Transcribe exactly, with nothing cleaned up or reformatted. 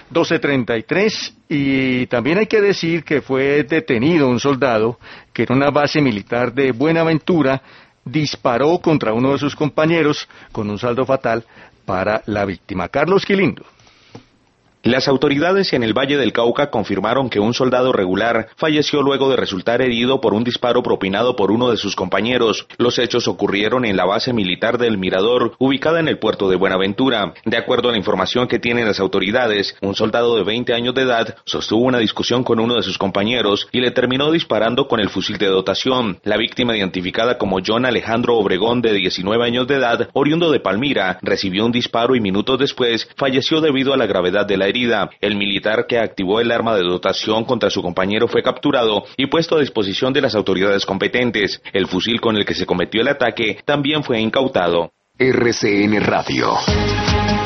doce treinta y tres, y también hay que decir que fue detenido un soldado que en una base militar de Buenaventura disparó contra uno de sus compañeros con un saldo fatal para la víctima. Carlos Quilindo. Las autoridades en el Valle del Cauca confirmaron que un soldado regular falleció luego de resultar herido por un disparo propinado por uno de sus compañeros. Los hechos ocurrieron en la base militar del Mirador, ubicada en el puerto de Buenaventura. De acuerdo a la información que tienen las autoridades, un soldado de veinte años de edad sostuvo una discusión con uno de sus compañeros y le terminó disparando con el fusil de dotación. La víctima, identificada como John Alejandro Obregón, de diecinueve años de edad, oriundo de Palmira, recibió un disparo y minutos después falleció debido a la gravedad de la herida. El militar que activó el arma de dotación contra su compañero fue capturado y puesto a disposición de las autoridades competentes. El fusil con el que se cometió el ataque también fue incautado. R C N Radio.